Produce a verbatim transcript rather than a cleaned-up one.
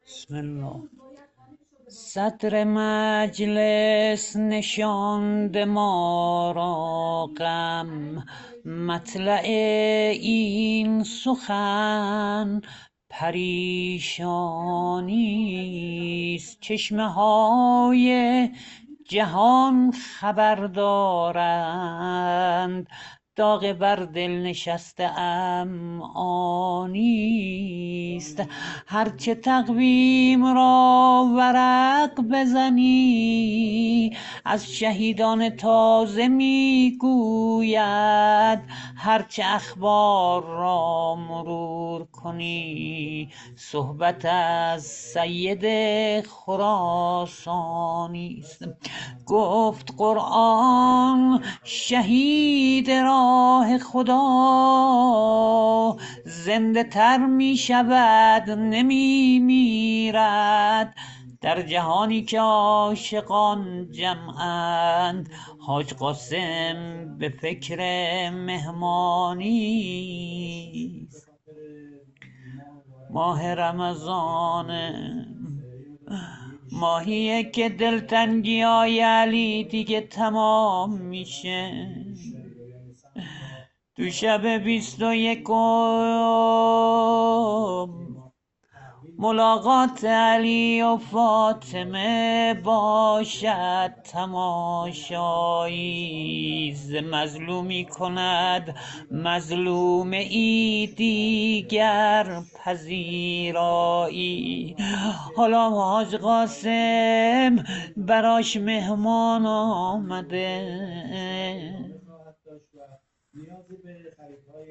بسم الله. صدر مجلس نشاند ما را غم، مطلع این سخن پریشانی است. چشمه های جهان خبر دارند، داغ بر دل نشسته ام آنی است. هرچه تقویم را ورق بزنی، از شهیدان تازه میگوید. هرچه اخبار را مرور کنی، صحبت از سید خراسانی است. گفت قرآن شهید راه خدا زنده تر می شود، نمی میرد. در جهانی که عاشقان جمعند، حاج قاسم به فکر مهمانی است. ماه رمضان ماهیه که دلتنگی های علی دیگه تمام میشه. تو شب بیست و یکم ملاقات علی و فاطمه باشد تماشایی. ز مظلومی کند مظلوم ای دیگر پذیرایی. حالا حاج قاسم براش مهمان آمده،